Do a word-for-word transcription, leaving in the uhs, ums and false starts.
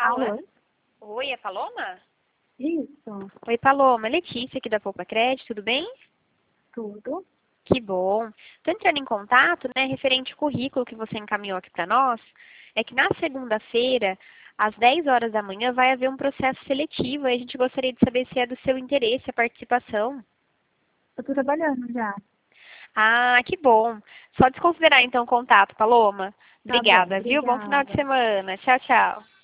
Alô? Oi, é Paloma? Isso, Oi, Paloma. Letícia aqui da Poupa Crédito, tudo bem? tudo. Que bom. Estou entrando em contato, né, referente ao currículo que você encaminhou aqui para nós. É que na segunda-feira, às dez horas da manhã, vai haver um processo seletivo e a gente gostaria de saber se é do seu interesse a participação. Eu tô trabalhando já. Ah, que bom. Só desconsiderar então o contato, Paloma. Tá bom, Obrigada, viu? Bom final de obrigada. semana. Tchau, tchau.